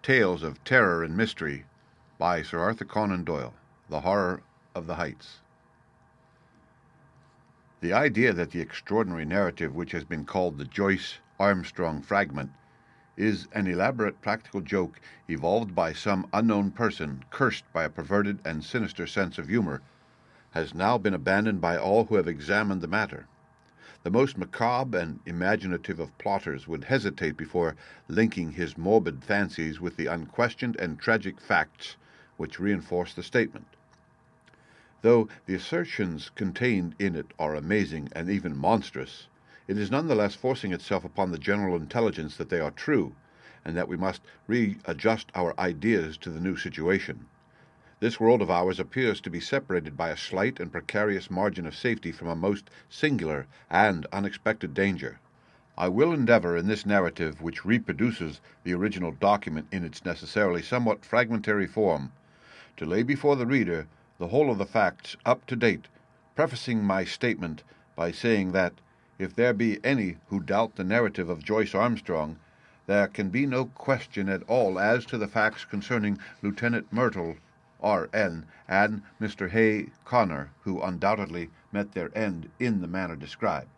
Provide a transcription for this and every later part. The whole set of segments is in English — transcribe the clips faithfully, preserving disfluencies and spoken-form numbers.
Tales of Terror and Mystery by Sir Arthur Conan Doyle. The Horror of the Heights. The idea that the extraordinary narrative which has been called the Joyce Armstrong Fragment is an elaborate practical joke evolved by some unknown person cursed by a perverted and sinister sense of humor has now been abandoned by all who have examined the matter. The most macabre and imaginative of plotters would hesitate before linking his morbid fancies with the unquestioned and tragic facts which reinforce the statement. Though the assertions contained in it are amazing and even monstrous, it is none the less forcing itself upon the general intelligence that they are true, and that we must readjust our ideas to the new situation. This world of ours appears to be separated by a slight and precarious margin of safety from a most singular and unexpected danger. I will endeavor in this narrative, which reproduces the original document in its necessarily somewhat fragmentary form, to lay before the reader the whole of the facts up to date, prefacing my statement by saying that, if there be any who doubt the narrative of Joyce Armstrong, there can be no question at all as to the facts concerning Lieutenant Myrtle, R N, and Mister Hay Connor, who undoubtedly met their end in the manner described.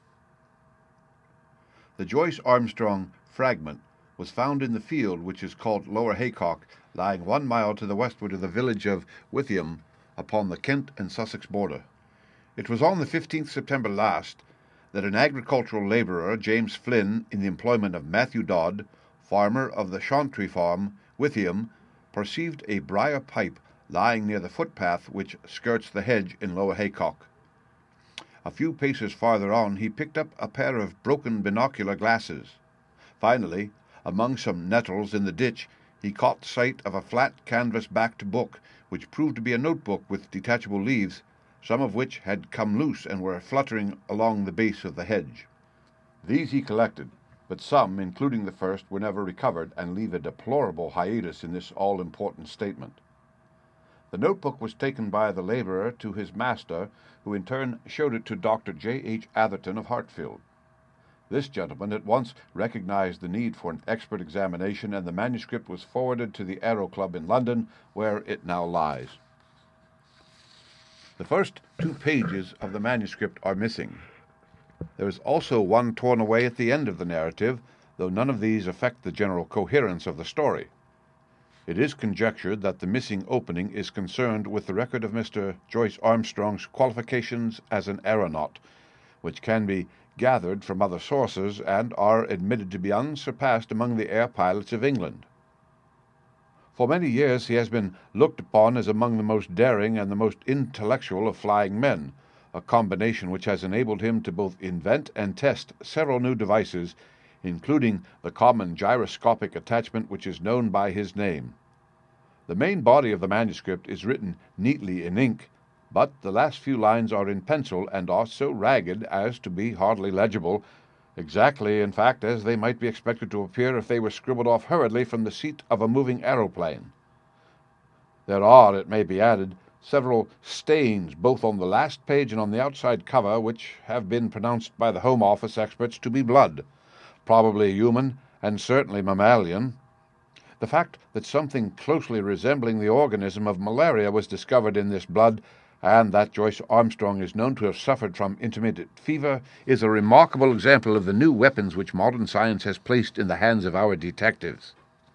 The Joyce Armstrong fragment was found in the field which is called Lower Haycock, lying one mile to the westward of the village of Withyham, upon the Kent and Sussex border. It was on the fifteenth September last that an agricultural labourer, James Flynn, in the employment of Matthew Dodd, farmer of the Chauntry Farm, Withyham, perceived a briar pipe lying near the footpath which skirts the hedge in Lower Haycock. A few paces farther on he picked up a pair of broken binocular glasses. Finally, among some nettles in the ditch, he caught sight of a flat canvas-backed book, which proved to be a notebook with detachable leaves, some of which had come loose and were fluttering along the base of the hedge. These he collected, but some, including the first, were never recovered and leave a deplorable hiatus in this all-important statement. The notebook was taken by the labourer to his master, who in turn showed it to Doctor J H Atherton of Hartfield. This gentleman at once recognized the need for an expert examination, and the manuscript was forwarded to the Aero Club in London, where it now lies. The first two pages of the manuscript are missing. There is also one torn away at the end of the narrative, though none of these affect the general coherence of the story. It is conjectured that the missing opening is concerned with the record of Mister Joyce Armstrong's qualifications as an aeronaut, which can be gathered from other sources and are admitted to be unsurpassed among the air pilots of England. For many years he has been looked upon as among the most daring and the most intellectual of flying men, a combination which has enabled him to both invent and test several new devices, including the common gyroscopic attachment which is known by his name. The main body of the manuscript is written neatly in ink, but the last few lines are in pencil and are so ragged as to be hardly legible, exactly, in fact, as they might be expected to appear if they were scribbled off hurriedly from the seat of a moving aeroplane. There are, it may be added, several stains both on the last page and on the outside cover which have been pronounced by the Home Office experts to be blood, probably human and certainly mammalian. The fact that something closely resembling the organism of malaria was discovered in this blood, and that Joyce Armstrong is known to have suffered from intermittent fever, is a remarkable example of the new weapons which modern science has placed in the hands of our detectives.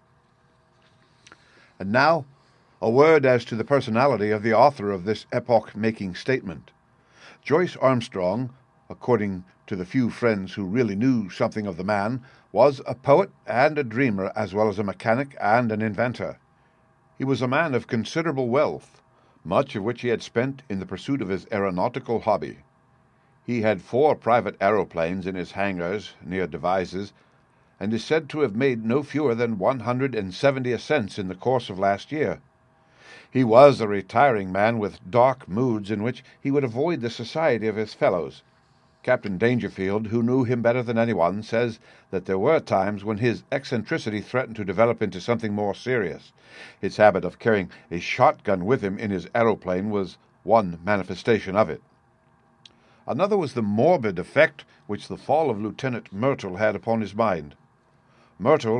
And now, a word as to the personality of the author of this epoch-making statement. Joyce Armstrong, according to the few friends who really knew something of the man, was a poet and a dreamer, as well as a mechanic and an inventor. He was a man of considerable wealth, much of which he had spent in the pursuit of his aeronautical hobby. He had four private aeroplanes in his hangars near Devizes, and is said to have made no fewer than one hundred and seventy ascents in the course of last year. He was a retiring man with dark moods in which he would avoid the society of his fellows. Captain Dangerfield, who knew him better than anyone, says that there were times when his eccentricity threatened to develop into something more serious. His habit of carrying a shotgun with him in his aeroplane was one manifestation of it. Another was the morbid effect which the fall of Lieutenant Myrtle had upon his mind. Myrtle,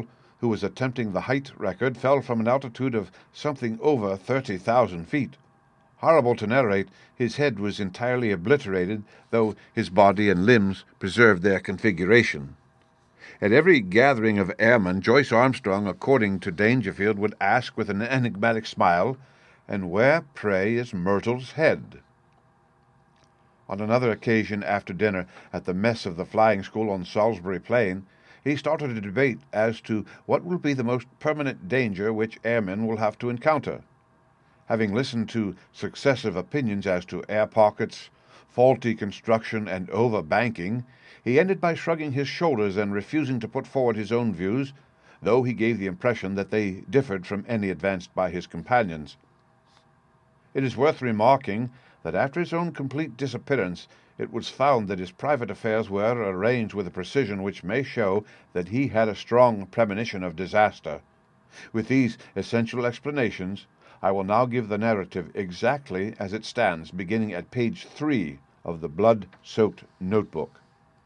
who was attempting the height record, fell from an altitude of something over thirty thousand feet. Horrible to narrate, his head was entirely obliterated, though his body and limbs preserved their configuration. At every gathering of airmen, Joyce Armstrong, according to Dangerfield, would ask with an enigmatic smile, "And where, pray, is Myrtle's head?" On another occasion, after dinner, at the mess of the flying school on Salisbury Plain, he started a debate as to what will be the most permanent danger which airmen will have to encounter. Having listened to successive opinions as to air pockets, faulty construction, and over-banking, he ended by shrugging his shoulders and refusing to put forward his own views, though he gave the impression that they differed from any advanced by his companions. It is worth remarking that after his own complete disappearance, it was found that his private affairs were arranged with a precision which may show that he had a strong premonition of disaster. With these essential explanations, I will now give the narrative exactly as it stands, beginning at page three of the blood-soaked notebook.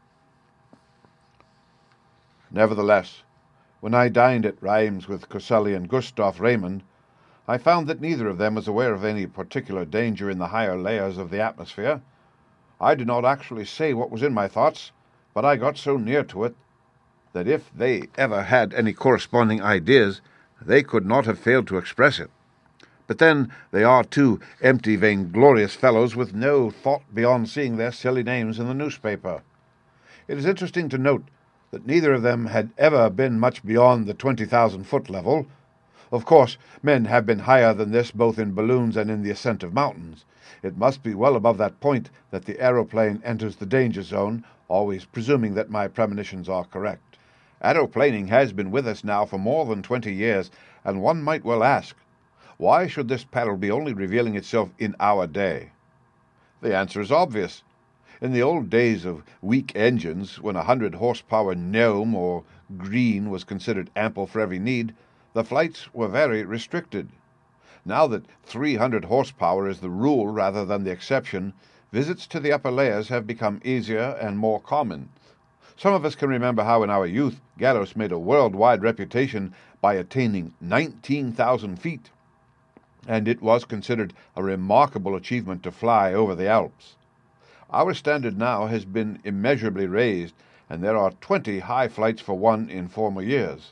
Nevertheless, when I dined at Rheims with Coselli and Gustav Raymond, I found that neither of them was aware of any particular danger in the higher layers of the atmosphere. I did not actually say what was in my thoughts, but I got so near to it that if they ever had any corresponding ideas, they could not have failed to express it. But then they are two empty, vainglorious fellows with no thought beyond seeing their silly names in the newspaper. It is interesting to note that neither of them had ever been much beyond the twenty thousand foot level. Of course, men have been higher than this both in balloons and in the ascent of mountains. It must be well above that point that the aeroplane enters the danger zone, always presuming that my premonitions are correct. Aeroplaning has been with us now for more than twenty years, and one might well ask, why should this peril be only revealing itself in our day? The answer is obvious. In the old days of weak engines, when a hundred horsepower Gnome or Green was considered ample for every need, the flights were very restricted. Now that three hundred horsepower is the rule rather than the exception, visits to the upper layers have become easier and more common. Some of us can remember how in our youth Galos made a worldwide reputation by attaining nineteen thousand feet, and it was considered a remarkable achievement to fly over the Alps. Our standard now has been immeasurably raised, and there are twenty high flights for one in former years.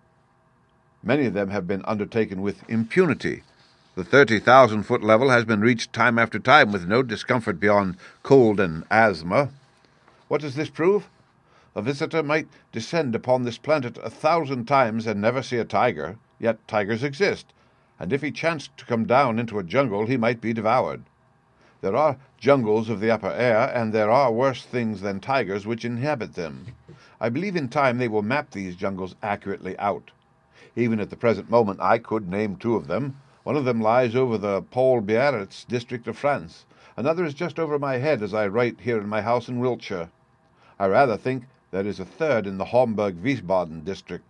Many of them have been undertaken with impunity. The thirty thousand foot level has been reached time after time with no discomfort beyond cold and asthma. What does this prove? A visitor might descend upon this planet a thousand times and never see a tiger, yet tigers exist, and if he chanced to come down into a jungle, he might be devoured. There are jungles of the upper air, and there are worse things than tigers which inhabit them. I believe in time they will map these jungles accurately out. Even at the present moment I could name two of them. One of them lies over the Paul Biarritz district of France. Another is just over my head as I write here in my house in Wiltshire. I rather think there is a third in the Homburg-Wiesbaden district.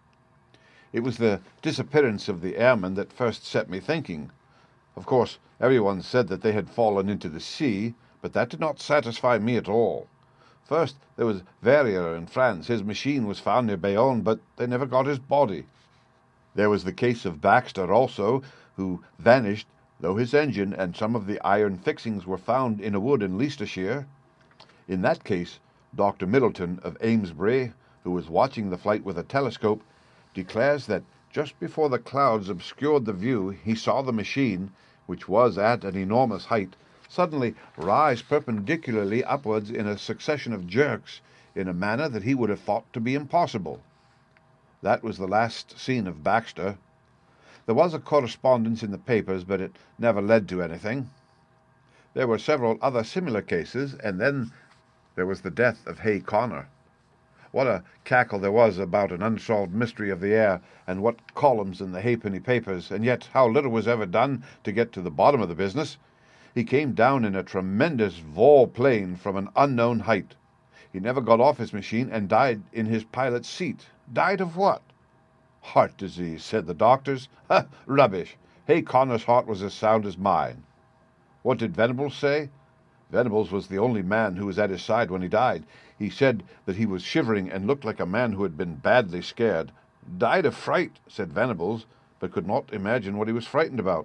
It was the disappearance of the airmen that first set me thinking. Of course, everyone said that they had fallen into the sea, but that did not satisfy me at all. First, there was Verrier in France. His machine was found near Bayonne, but they never got his body. There was the case of Baxter also, who vanished, though his engine and some of the iron fixings were found in a wood in Leicestershire. In that case, Doctor Middleton of Amesbury, who was watching the flight with a telescope, declares that just before the clouds obscured the view, he saw the machine, which was at an enormous height, suddenly rise perpendicularly upwards in a succession of jerks in a manner that he would have thought to be impossible. That was the last seen of Baxter. There was a correspondence in the papers, but it never led to anything. There were several other similar cases, and then there was the death of Hay Connor. What a cackle there was about an unsolved mystery of the air, and what columns in the halfpenny papers, and yet how little was ever done to get to the bottom of the business. He came down in a tremendous vol plane from an unknown height. He never got off his machine and died in his pilot's seat. Died of what? Heart disease, said the doctors. Ha! Rubbish. Hay Connor's heart was as sound as mine. What did Venables say? Venables was the only man who was at his side when he died. He said that he was shivering and looked like a man who had been badly scared. "Died of fright," said Venables, but could not imagine what he was frightened about.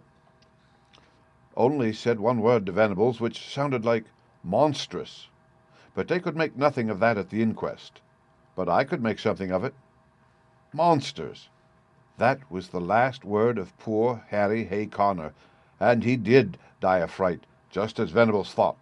Only said one word to Venables, which sounded like monstrous. But they could make nothing of that at the inquest. But I could make something of it. Monsters. That was the last word of poor Harry Hay Connor, and he did die of fright, just as Venables thought.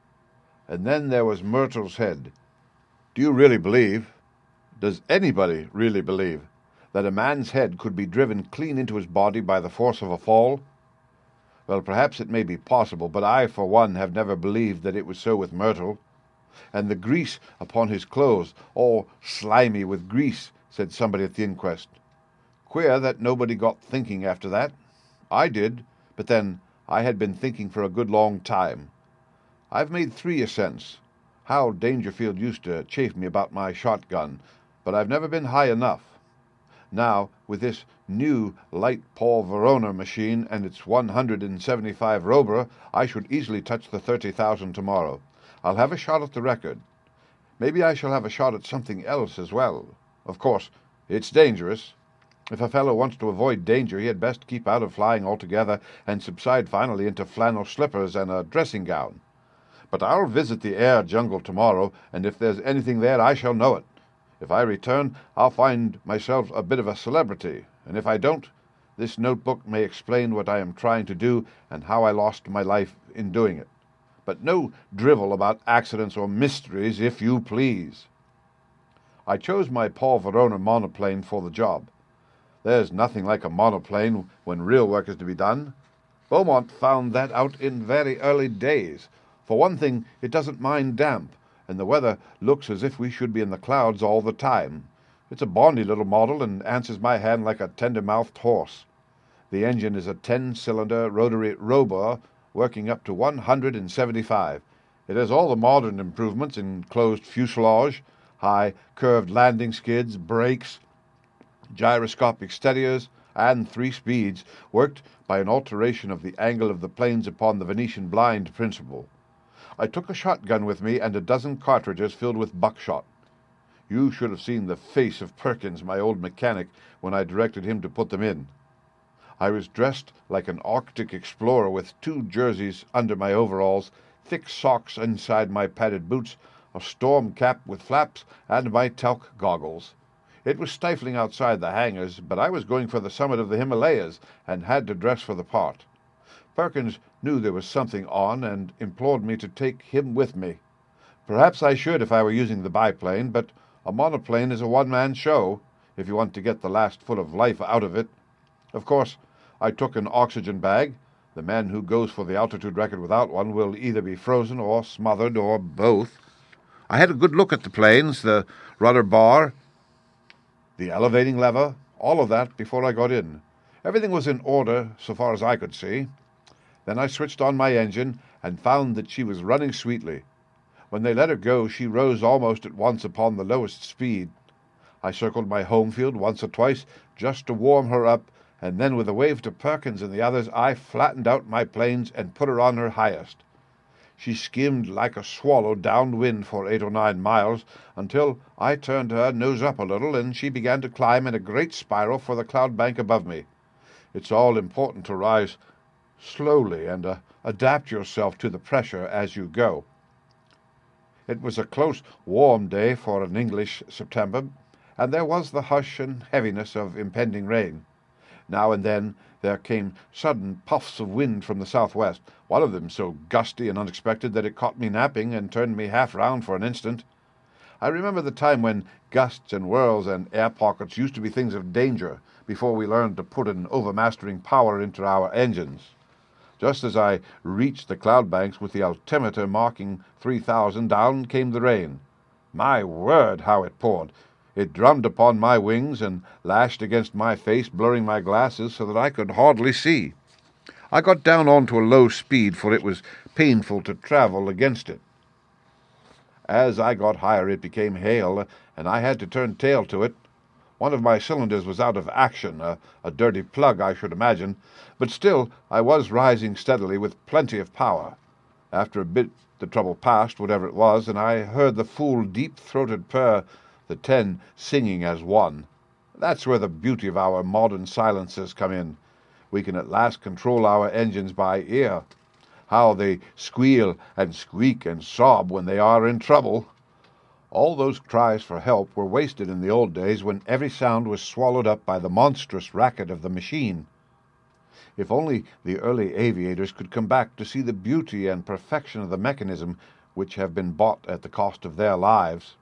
And then there was Myrtle's head. Do you really believe, does anybody really believe, that a man's head could be driven clean into his body by the force of a fall? Well, perhaps it may be possible, but I, for one, have never believed that it was so with Myrtle. And the grease upon his clothes, all slimy with grease, said somebody at the inquest. Queer that nobody got thinking after that. I did, but then I had been thinking for a good long time. I've made three ascents. Hal Dangerfield used to chafe me about my shotgun, but I've never been high enough. Now, with this new light Paul Verona machine and its one hundred seventy-five Robur, I should easily touch the thirty thousand tomorrow. I'll have a shot at the record. Maybe I shall have a shot at something else as well. Of course, it's dangerous. If a fellow wants to avoid danger, he had best keep out of flying altogether and subside finally into flannel slippers and a dressing gown. But I'll visit the air jungle tomorrow, and if there's anything there, I shall know it. If I return, I'll find myself a bit of a celebrity, and if I don't, this notebook may explain what I am trying to do and how I lost my life in doing it. But no drivel about accidents or mysteries, if you please. I chose my Paul Verona monoplane for the job. There's nothing like a monoplane when real work is to be done. Beaumont found that out in very early days. For one thing, it doesn't mind damp, and the weather looks as if we should be in the clouds all the time. It's a bonny little model and answers my hand like a tender-mouthed horse. The engine is a ten-cylinder rotary Robur working up to one hundred seventy-five. It has all the modern improvements in closed fuselage, high curved landing skids, brakes, gyroscopic steadiers, and three speeds, worked by an alteration of the angle of the planes upon the Venetian blind principle. I took a shotgun with me and a dozen cartridges filled with buckshot. You should have seen the face of Perkins, my old mechanic, when I directed him to put them in. I was dressed like an Arctic explorer with two jerseys under my overalls, thick socks inside my padded boots, a storm cap with flaps, and my talc goggles. It was stifling outside the hangars, but I was going for the summit of the Himalayas and had to dress for the part. Perkins knew there was something on and implored me to take him with me. Perhaps I should if I were using the biplane, but a monoplane is a one-man show, if you want to get the last foot of life out of it. Of course, I took an oxygen bag. The man who goes for the altitude record without one will either be frozen or smothered or both. I had a good look at the planes, the rudder bar, the elevating lever, all of that before I got in. Everything was in order so far as I could see. Then I switched on my engine and found that she was running sweetly. When they let her go, she rose almost at once upon the lowest speed. I circled my home field once or twice just to warm her up, and then with a wave to Perkins and the others, I flattened out my planes and put her on her highest. She skimmed like a swallow downwind for eight or nine miles, until I turned her nose up a little, and she began to climb in a great spiral for the cloud bank above me. It's all important to rise slowly and uh, adapt yourself to the pressure as you go. It was a close, warm day for an English September, and there was the hush and heaviness of impending rain. Now and then there came sudden puffs of wind from the southwest, one of them so gusty and unexpected that it caught me napping and turned me half round for an instant. I remember the time when gusts and whirls and air pockets used to be things of danger before we learned to put an overmastering power into our engines. Just as I reached the cloud banks with the altimeter marking three thousand, down came the rain. My word, how it poured! It drummed upon my wings and lashed against my face, blurring my glasses so that I could hardly see. I got down onto a low speed, for it was painful to travel against it. As I got higher, it became hail, and I had to turn tail to it. One of my cylinders was out of action, a, a dirty plug, I should imagine, but still I was rising steadily with plenty of power. After a bit the trouble passed, whatever it was, and I heard the full, deep-throated purr, the ten singing as one. That's where the beauty of our modern silencers come in. We can at last control our engines by ear. How they squeal and squeak and sob when they are in trouble. All those cries for help were wasted in the old days when every sound was swallowed up by the monstrous racket of the machine. If only the early aviators could come back to see the beauty and perfection of the mechanism which have been bought at the cost of their lives.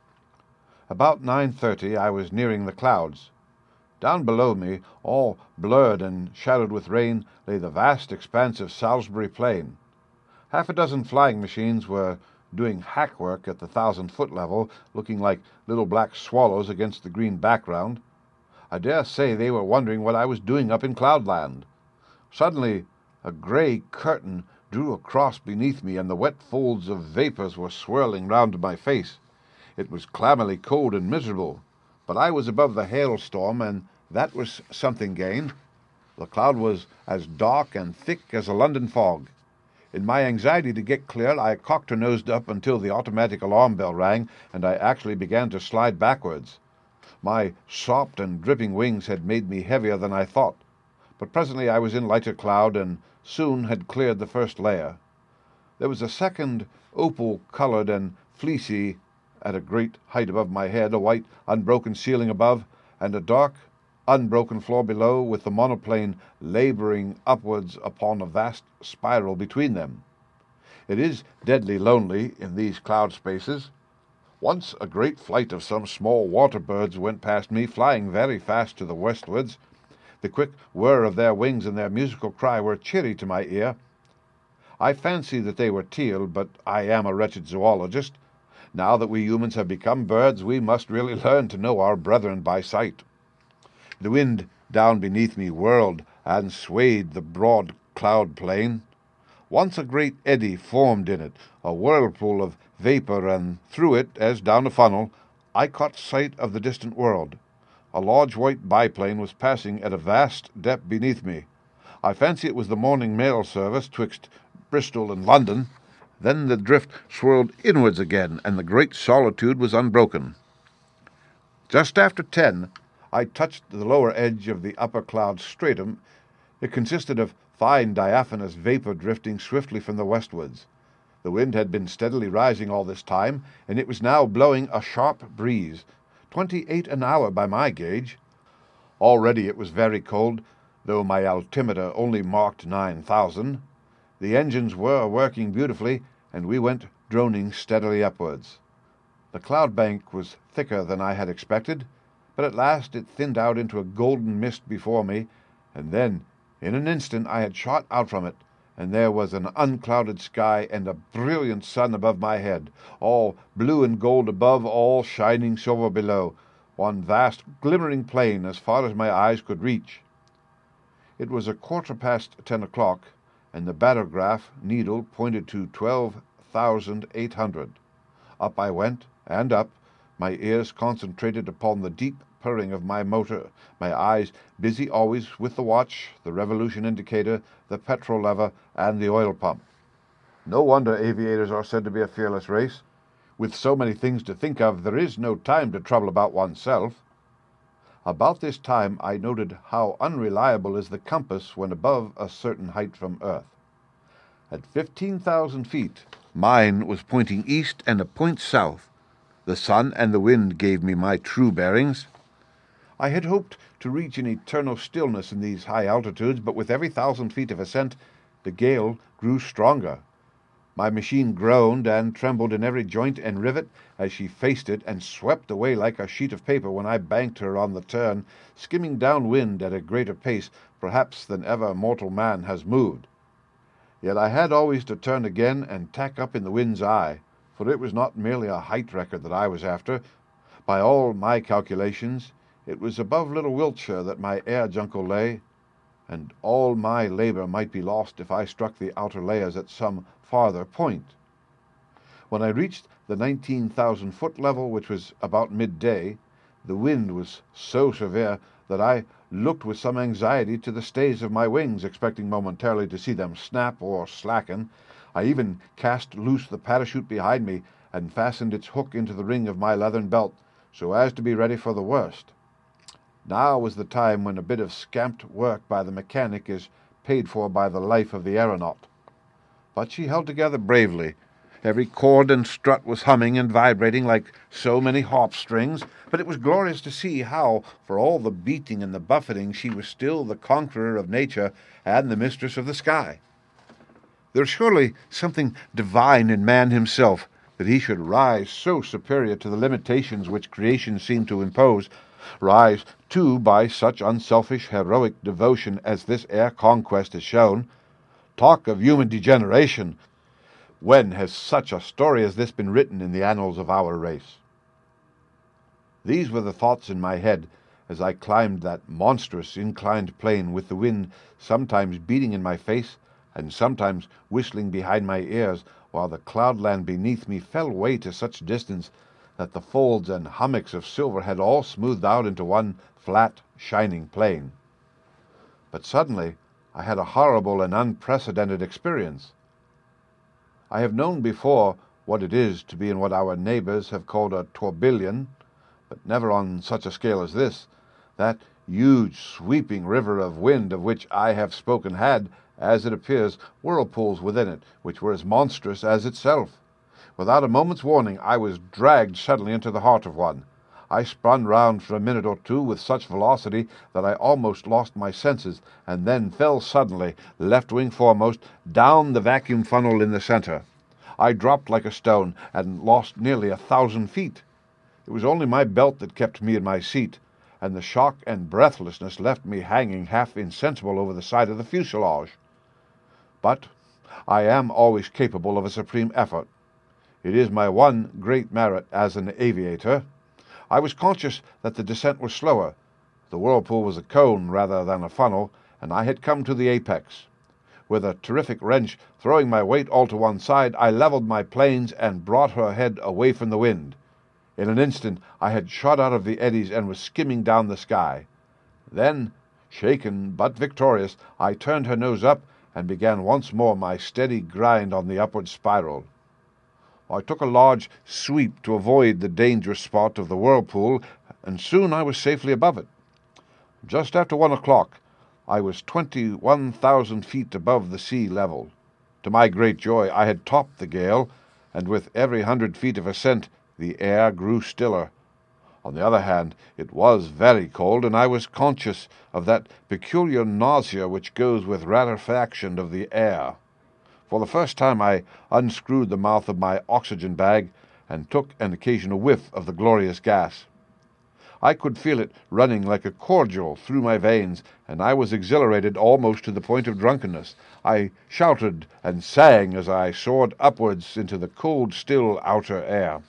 About nine thirty I was nearing the clouds. Down below me, all blurred and shadowed with rain, lay the vast expanse of Salisbury Plain. Half a dozen flying machines were doing hack work at the thousand-foot level, looking like little black swallows against the green background. I dare say they were wondering what I was doing up in Cloudland. Suddenly, a grey curtain drew across beneath me, and the wet folds of vapours were swirling round my face. It was clammily cold and miserable, but I was above the hailstorm, and that was something gained. The cloud was as dark and thick as a London fog. In my anxiety to get clear, I cocked-nosed up until the automatic alarm bell rang, and I actually began to slide backwards. My sopped and dripping wings had made me heavier than I thought, but presently I was in lighter cloud and soon had cleared the first layer. There was a second, opal-coloured and fleecy, at a great height above my head, a white, unbroken ceiling above, and a dark, unbroken floor below, with the monoplane labouring upwards upon a vast spiral between them. It is deadly lonely in these cloud spaces. Once a great flight of some small water birds went past me, flying very fast to the westwards. The quick whir of their wings and their musical cry were cheery to my ear. I fancy that they were teal, but I am a wretched zoologist. Now that we humans have become birds, we must really learn to know our brethren by sight. The wind down beneath me whirled and swayed the broad cloud plain. Once a great eddy formed in it, a whirlpool of vapour, and through it, as down a funnel, I caught sight of the distant world. A large white biplane was passing at a vast depth beneath me. I fancy it was the morning mail service twixt Bristol and London. Then the drift swirled inwards again, and the great solitude was unbroken. Just after ten, I touched the lower edge of the upper cloud stratum. It consisted of fine diaphanous vapour drifting swiftly from the westwards. The wind had been steadily rising all this time, and it was now blowing a sharp breeze, twenty-eight an hour by my gauge. Already it was very cold, though my altimeter only marked nine thousand. The engines were working beautifully, and we went droning steadily upwards. The cloud bank was thicker than I had expected, but at last it thinned out into a golden mist before me, and then, in an instant, I had shot out from it, and there was an unclouded sky and a brilliant sun above my head, all blue and gold above, all shining silver below, one vast glimmering plain as far as my eyes could reach. It was a quarter past ten o'clock, and the barograph needle pointed to twelve thousand eight hundred. Up I went, and up, my ears concentrated upon the deep purring of my motor, my eyes busy always with the watch, the revolution indicator, the petrol lever, and the oil pump. No wonder aviators are said to be a fearless race. With so many things to think of, there is no time to trouble about oneself. About this time I noted how unreliable is the compass when above a certain height from Earth. At fifteen thousand feet, mine was pointing east and a point south. The sun and the wind gave me my true bearings. I had hoped to reach an eternal stillness in these high altitudes, but with every thousand feet of ascent, the gale grew stronger. My machine groaned and trembled in every joint and rivet as she faced it, and swept away like a sheet of paper when I banked her on the turn, skimming downwind at a greater pace, perhaps, than ever mortal man has moved. Yet I had always to turn again and tack up in the wind's eye, for it was not merely a height record that I was after. By all my calculations, it was above Little Wiltshire that my air jungle lay, and all my labour might be lost if I struck the outer layers at some farther point. When I reached the nineteen thousand foot level, which was about midday, the wind was so severe that I looked with some anxiety to the stays of my wings, expecting momentarily to see them snap or slacken. I even cast loose the parachute behind me and fastened its hook into the ring of my leathern belt, so as to be ready for the worst. Now was the time when a bit of scamped work by the mechanic is paid for by the life of the aeronaut. But she held together bravely. Every cord and strut was humming and vibrating like so many harp strings, but it was glorious to see how, for all the beating and the buffeting, she was still the conqueror of nature and the mistress of the sky. There is surely something divine in man himself, that he should rise so superior to the limitations which creation seemed to impose, rise, too, by such unselfish, heroic devotion as this air conquest has shown. Talk of human degeneration! When has such a story as this been written in the annals of our race? These were the thoughts in my head as I climbed that monstrous inclined plane, with the wind sometimes beating in my face and sometimes whistling behind my ears, while the cloudland beneath me fell away to such distance that the folds and hummocks of silver had all smoothed out into one flat, shining plain. But suddenly I had a horrible and unprecedented experience. I have known before what it is to be in what our neighbors have called a tourbillon, but never on such a scale as this. That huge, sweeping river of wind of which I have spoken had, as it appears, whirlpools within it, which were as monstrous as itself. Without a moment's warning, I was dragged suddenly into the heart of one. I spun round for a minute or two with such velocity that I almost lost my senses, and then fell suddenly, left wing foremost, down the vacuum funnel in the center. I dropped like a stone, and lost nearly a thousand feet. It was only my belt that kept me in my seat, and the shock and breathlessness left me hanging half insensible over the side of the fuselage. But I am always capable of a supreme effort. It is my one great merit as an aviator. I was conscious that the descent was slower. The whirlpool was a cone rather than a funnel, and I had come to the apex. With a terrific wrench, throwing my weight all to one side, I leveled my planes and brought her head away from the wind. In an instant I had shot out of the eddies and was skimming down the sky. Then, shaken but victorious, I turned her nose up and began once more my steady grind on the upward spiral. I took a large sweep to avoid the dangerous spot of the whirlpool, and soon I was safely above it. Just after one o'clock, I was twenty-one thousand feet above the sea level. To my great joy, I had topped the gale, and with every hundred feet of ascent, the air grew stiller. On the other hand, it was very cold, and I was conscious of that peculiar nausea which goes with rarefaction of the air. For the first time I unscrewed the mouth of my oxygen bag and took an occasional whiff of the glorious gas. I could feel it running like a cordial through my veins, and I was exhilarated almost to the point of drunkenness. I shouted and sang as I soared upwards into the cold, still outer air.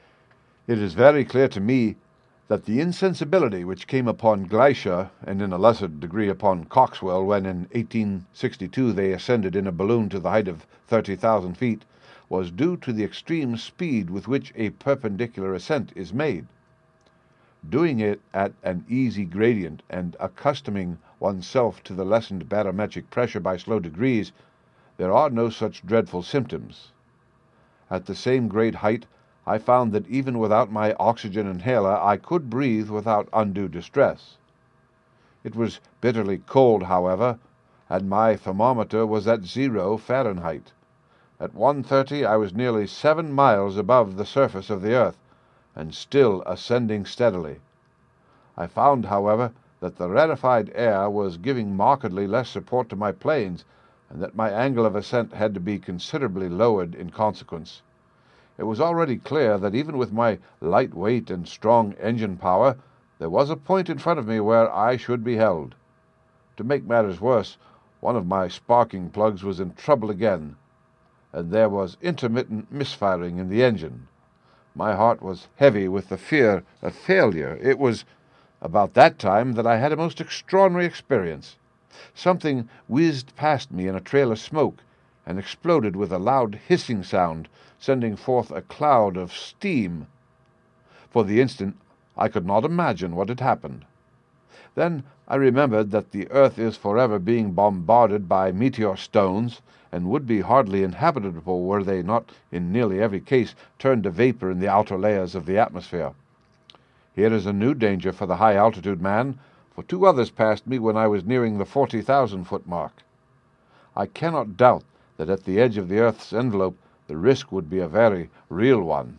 It is very clear to me that the insensibility which came upon Gleicher, and in a lesser degree upon Coxwell, when in eighteen sixty-two they ascended in a balloon to the height of thirty thousand feet, was due to the extreme speed with which a perpendicular ascent is made. Doing it at an easy gradient and accustoming oneself to the lessened barometric pressure by slow degrees, there are no such dreadful symptoms. At the same great height, I found that even without my oxygen inhaler I could breathe without undue distress. It was bitterly cold, however, and my thermometer was at zero Fahrenheit. At one thirty I was nearly seven miles above the surface of the earth, and still ascending steadily. I found, however, that the rarefied air was giving markedly less support to my planes, and that my angle of ascent had to be considerably lowered in consequence. It was already clear that even with my light weight and strong engine power, there was a point in front of me where I should be held. To make matters worse, one of my sparking plugs was in trouble again, and there was intermittent misfiring in the engine. My heart was heavy with the fear of failure. It was about that time that I had a most extraordinary experience. Something whizzed past me in a trail of smoke, and exploded with a loud hissing sound, sending forth a cloud of steam. For the instant I could not imagine what had happened. Then I remembered that the earth is forever being bombarded by meteor stones, and would be hardly inhabitable were they not, in nearly every case, turned to vapor in the outer layers of the atmosphere. Here is a new danger for the high-altitude man, for two others passed me when I was nearing the forty thousand foot mark. I cannot doubt that at the edge of the Earth's envelope the risk would be a very real one.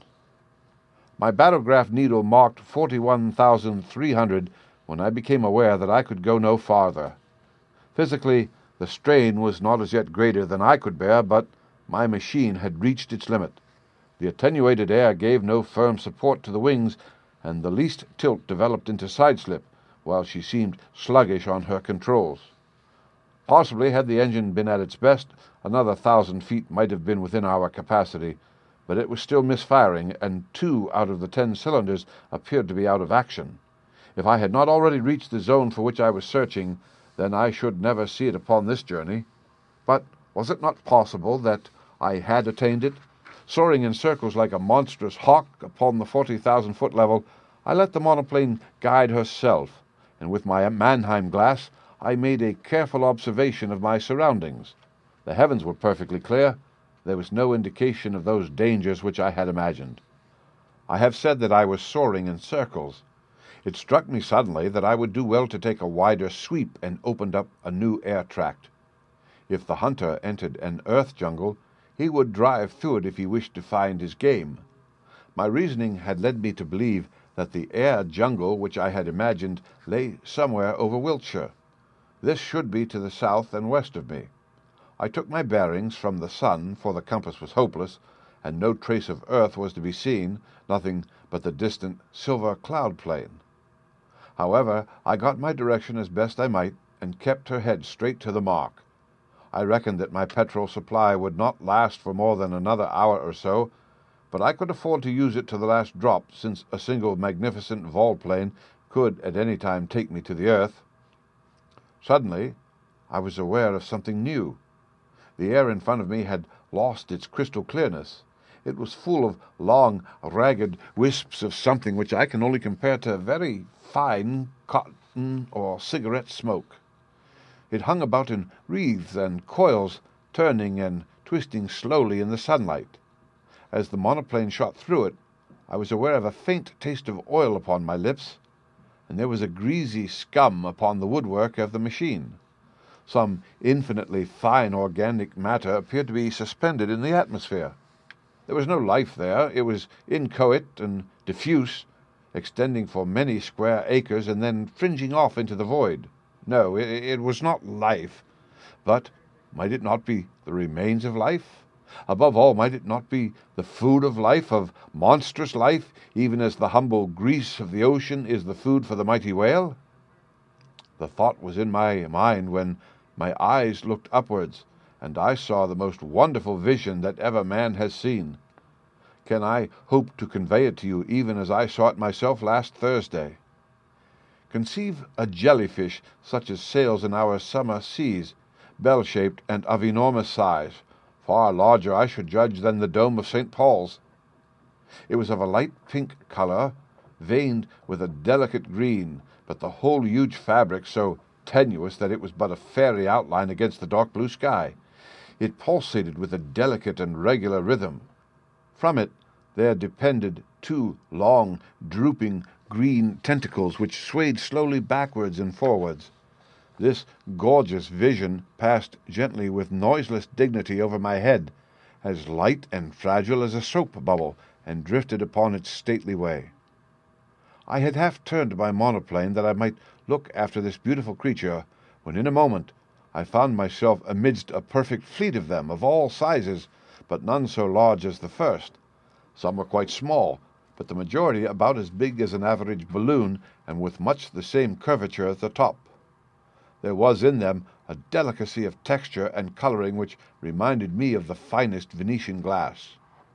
My barograph needle marked forty-one thousand three hundred when I became aware that I could go no farther. Physically, the strain was not as yet greater than I could bear, but my machine had reached its limit. The attenuated air gave no firm support to the wings, and the least tilt developed into sideslip, while she seemed sluggish on her controls. Possibly, had the engine been at its best, another thousand feet might have been within our capacity, but it was still misfiring, and two out of the ten cylinders appeared to be out of action. If I had not already reached the zone for which I was searching, then I should never see it upon this journey. But was it not possible that I had attained it? Soaring in circles like a monstrous hawk upon the forty thousand foot level, I let the monoplane guide herself, and with my Mannheim glass I made a careful observation of my surroundings. The heavens were perfectly clear. There was no indication of those dangers which I had imagined. I have said that I was soaring in circles. It struck me suddenly that I would do well to take a wider sweep and opened up a new air tract. If the hunter entered an earth jungle, he would drive through it if he wished to find his game. My reasoning had led me to believe that the air jungle which I had imagined lay somewhere over Wiltshire. This should be to the south and west of me. I took my bearings from the sun, for the compass was hopeless, and no trace of earth was to be seen, nothing but the distant silver cloud plain. However, I got my direction as best I might, and kept her head straight to the mark. I reckoned that my petrol supply would not last for more than another hour or so, but I could afford to use it to the last drop, since a single magnificent volplane could at any time take me to the earth. Suddenly, I was aware of something new. The air in front of me had lost its crystal clearness. It was full of long, ragged wisps of something which I can only compare to very fine cotton or cigarette smoke. It hung about in wreaths and coils, turning and twisting slowly in the sunlight. As the monoplane shot through it, I was aware of a faint taste of oil upon my lips, and there was a greasy scum upon the woodwork of the machine. Some infinitely fine organic matter appeared to be suspended in the atmosphere. There was no life there. It was inchoate and diffuse, extending for many square acres and then fringing off into the void. No, it, it was not life. But might it not be the remains of life? Above all, might it not be the food of life, of monstrous life, even as the humble grease of the ocean is the food for the mighty whale? The thought was in my mind when my eyes looked upwards, and I saw the most wonderful vision that ever man has seen. Can I hope to convey it to you even as I saw it myself last Thursday? Conceive a jellyfish such as sails in our summer seas, bell-shaped and of enormous size, far larger, I should judge, than the dome of Saint Paul's. It was of a light pink color, veined with a delicate green, but the whole huge fabric so tenuous that it was but a fairy outline against the dark blue sky. It pulsated with a delicate and regular rhythm. From it there depended two long, drooping, green tentacles which swayed slowly backwards and forwards. This gorgeous vision passed gently with noiseless dignity over my head, as light and fragile as a soap bubble, and drifted upon its stately way. I had half turned my monoplane that I might look after this beautiful creature, when in a moment I found myself amidst a perfect fleet of them, of all sizes, but none so large as the first. Some were quite small, but the majority about as big as an average balloon, and with much the same curvature at the top. There was in them a delicacy of texture and coloring which reminded me of the finest Venetian glass.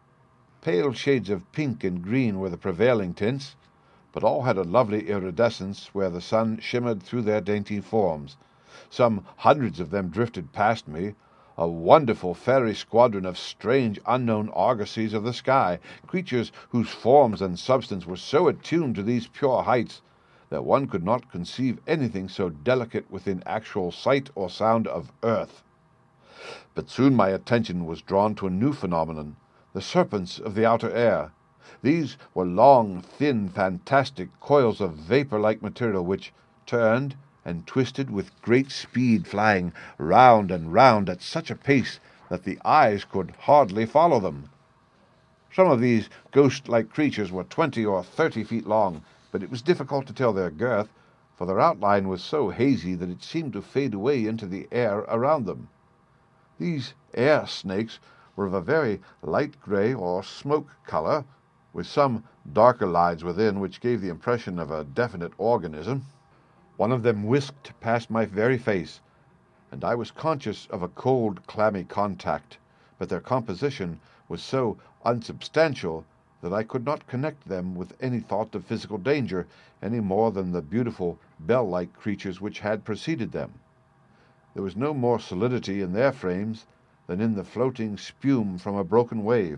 Pale shades of pink and green were the prevailing tints, but all had a lovely iridescence where the sun shimmered through their dainty forms. Some hundreds of them drifted past me, a wonderful fairy squadron of strange unknown argosies of the sky, creatures whose forms and substance were so attuned to these pure heights that one could not conceive anything so delicate within actual sight or sound of earth. But soon my attention was drawn to a new phenomenon, the serpents of the outer air. These were long, thin, fantastic coils of vapor-like material which turned and twisted with great speed, flying round and round at such a pace that the eyes could hardly follow them. Some of these ghost-like creatures were twenty or thirty feet long, but it was difficult to tell their girth, for their outline was so hazy that it seemed to fade away into the air around them. These air snakes were of a very light grey or smoke colour, with some darker lines within which gave the impression of a definite organism. One of them whisked past my very face, and I was conscious of a cold, clammy contact, but their composition was so unsubstantial that I could not connect them with any thought of physical danger, any more than the beautiful bell-like creatures which had preceded them. There was no more solidity in their frames than in the floating spume from a broken wave.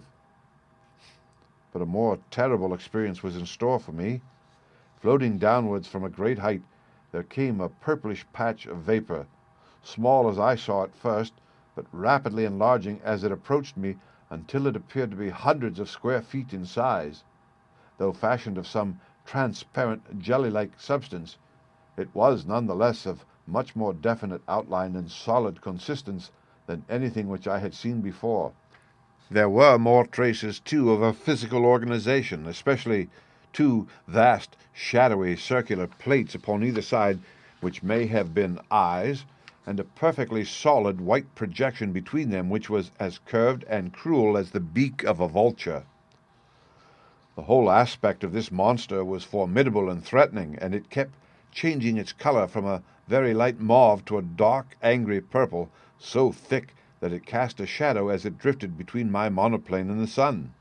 But a more terrible experience was in store for me. Floating downwards from a great height, there came a purplish patch of vapor, small as I saw it first, but rapidly enlarging as it approached me until it appeared to be hundreds of square feet in size. Though fashioned of some transparent jelly-like substance, it was none the less of much more definite outline and solid consistence than anything which I had seen before. There were more traces, too, of a physical organization, especially two vast, shadowy, circular plates upon either side, which may have been eyes, and a perfectly solid white projection between them, which was as curved and cruel as the beak of a vulture. The whole aspect of this monster was formidable and threatening, and it kept changing its color from a very light mauve to a dark, angry purple, so thick that it cast a shadow as it drifted between my monoplane and the sun.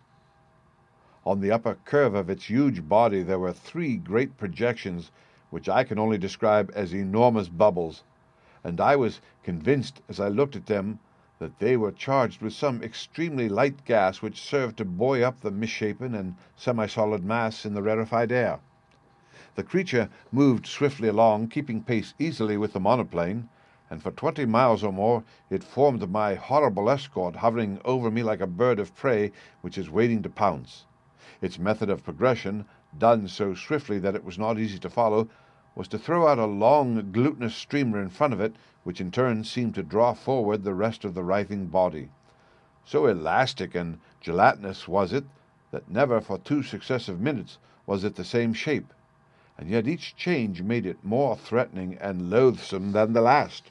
On the upper curve of its huge body there were three great projections, which I can only describe as enormous bubbles, and I was convinced as I looked at them that they were charged with some extremely light gas which served to buoy up the misshapen and semi-solid mass in the rarefied air. The creature moved swiftly along, keeping pace easily with the monoplane, and for twenty miles or more it formed my horrible escort, hovering over me like a bird of prey which is waiting to pounce. Its method of progression, done so swiftly that it was not easy to follow, was to throw out a long glutinous streamer in front of it, which in turn seemed to draw forward the rest of the writhing body. So elastic and gelatinous was it that never for two successive minutes was it the same shape, and yet each change made it more threatening and loathsome than the last.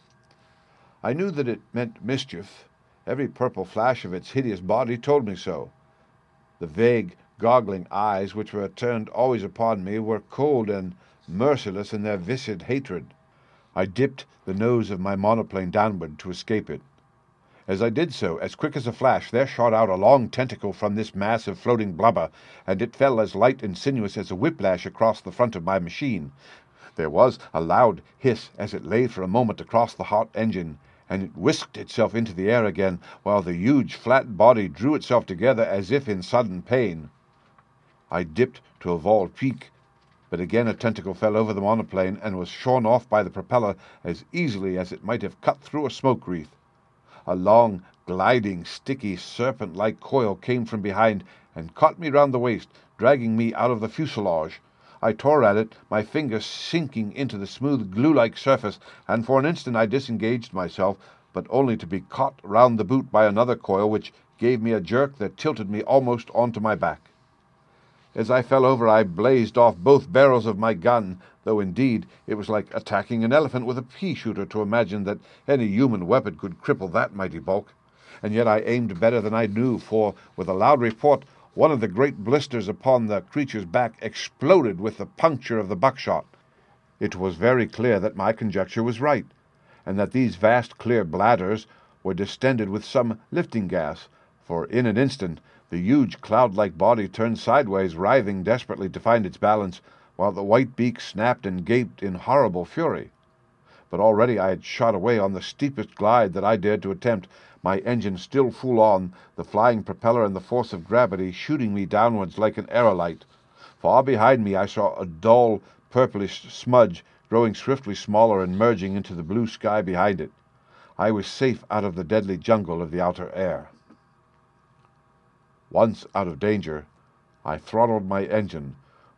I knew that it meant mischief. Every purple flash of its hideous body told me so. The vague, goggling eyes, which were turned always upon me, were cold and merciless in their viscid hatred. I dipped the nose of my monoplane downward to escape it. As I did so, as quick as a flash, there shot out a long tentacle from this mass of floating blubber, and it fell as light and sinuous as a whiplash across the front of my machine. There was a loud hiss as it lay for a moment across the hot engine, and it whisked itself into the air again, while the huge flat body drew itself together as if in sudden pain. I dipped to a vault peak, but again a tentacle fell over the monoplane and was shorn off by the propeller as easily as it might have cut through a smoke wreath. A long, gliding, sticky, serpent-like coil came from behind and caught me round the waist, dragging me out of the fuselage. I tore at it, my fingers sinking into the smooth glue-like surface, and for an instant I disengaged myself, but only to be caught round the boot by another coil, which gave me a jerk that tilted me almost onto my back. As I fell over, I blazed off both barrels of my gun, though indeed it was like attacking an elephant with a pea-shooter to imagine that any human weapon could cripple that mighty bulk. And yet I aimed better than I knew, for with a loud report, one of the great blisters upon the creature's back exploded with the puncture of the buckshot. It was very clear that my conjecture was right, and that these vast clear bladders were distended with some lifting gas, for in an instant the huge cloud-like body turned sideways, writhing desperately to find its balance, while the white beak snapped and gaped in horrible fury. But already I had shot away on the steepest glide that I dared to attempt, my engine still full on, the flying propeller and the force of gravity shooting me downwards like an aerolite. Far behind me I saw a dull, purplish smudge growing swiftly smaller and merging into the blue sky behind it. I was safe out of the deadly jungle of the outer air. Once out of danger, I throttled my engine,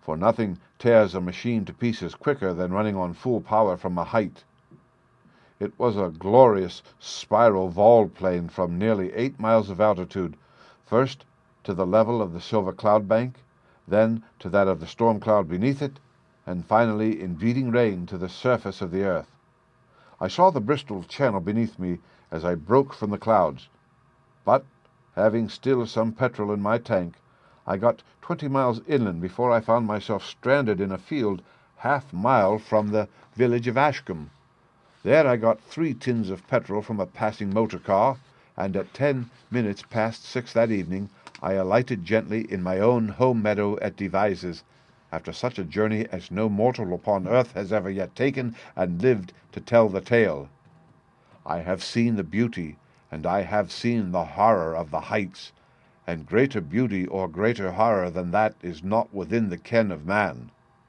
for nothing tears a machine to pieces quicker than running on full power from a height. It was a glorious spiral vol plane from nearly eight miles of altitude, first to the level of the silver cloud bank, then to that of the storm cloud beneath it, and finally in beating rain to the surface of the earth. I saw the Bristol Channel beneath me as I broke from the clouds, but, having still some petrol in my tank, I got twenty miles inland before I found myself stranded in a field half mile from the village of Ashcombe. There I got three tins of petrol from a passing motor car, and at ten minutes past six that evening I alighted gently in my own home meadow at Devizes, after such a journey as no mortal upon earth has ever yet taken and lived to tell the tale. I have seen the beauty, and I have seen the horror of the heights, and greater beauty or greater horror than that is not within the ken of man.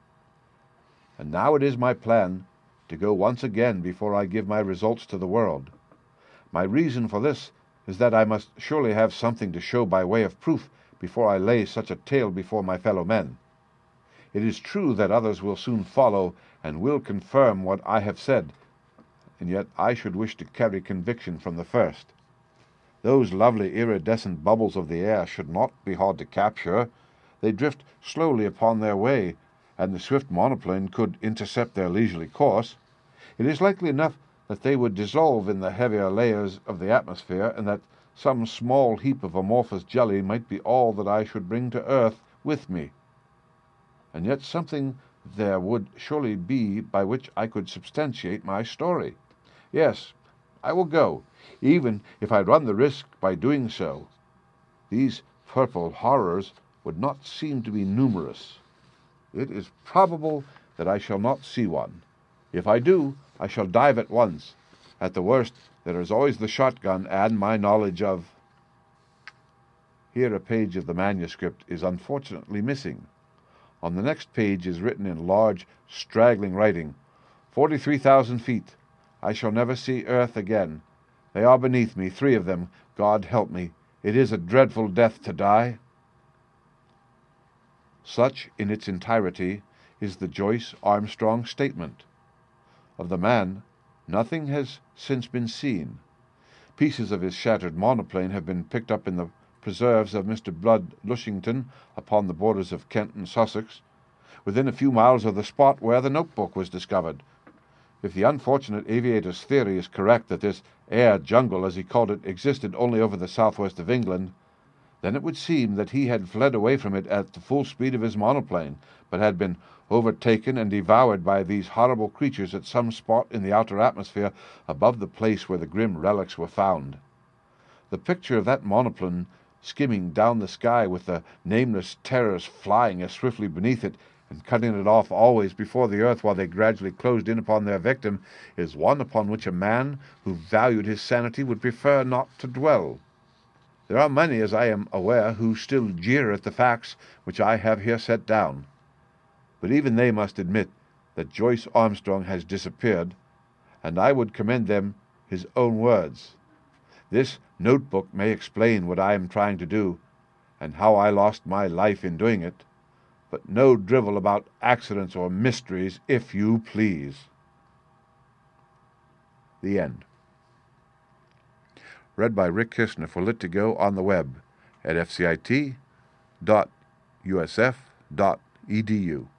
And now it is my plan to go once again before I give my results to the world. My reason for this is that I must surely have something to show by way of proof before I lay such a tale before my fellow men. It is true that others will soon follow and will confirm what I have said, and yet I should wish to carry conviction from the first. Those lovely iridescent bubbles of the air should not be hard to capture. They drift slowly upon their way, and the swift monoplane could intercept their leisurely course. It is likely enough that they would dissolve in the heavier layers of the atmosphere, and that some small heap of amorphous jelly might be all that I should bring to earth with me. And yet something there would surely be by which I could substantiate my story. Yes, I will go, even if I run the risk by doing so. These purple horrors would not seem to be numerous. It is probable that I shall not see one. If I do, I shall dive at once. At the worst, there is always the shotgun and my knowledge of... Here a page of the manuscript is unfortunately missing. On the next page is written in large, straggling writing, Forty-three thousand feet. I shall never see earth again. They are beneath me, three of them. God help me. It is a dreadful death to die. Such, in its entirety, is the Joyce Armstrong statement. Of the man, nothing has since been seen. Pieces of his shattered monoplane have been picked up in the preserves of Mister Blood Lushington upon the borders of Kent and Sussex, within a few miles of the spot where the notebook was discovered. If the unfortunate aviator's theory is correct that this air jungle, as he called it, existed only over the southwest of England, then it would seem that he had fled away from it at the full speed of his monoplane, but had been overtaken and devoured by these horrible creatures at some spot in the outer atmosphere above the place where the grim relics were found. The picture of that monoplane skimming down the sky with the nameless terrors flying as swiftly beneath it and cutting it off always before the earth while they gradually closed in upon their victim, is one upon which a man who valued his sanity would prefer not to dwell. There are many, as I am aware, who still jeer at the facts which I have here set down, but even they must admit that Joyce Armstrong has disappeared, and I would commend them his own words. This notebook may explain what I am trying to do, and how I lost my life in doing it, but no drivel about accidents or mysteries, if you please. The end. Read by Rick Kistner for Lit to Go on the web at f c i t dot u s f dot e d u.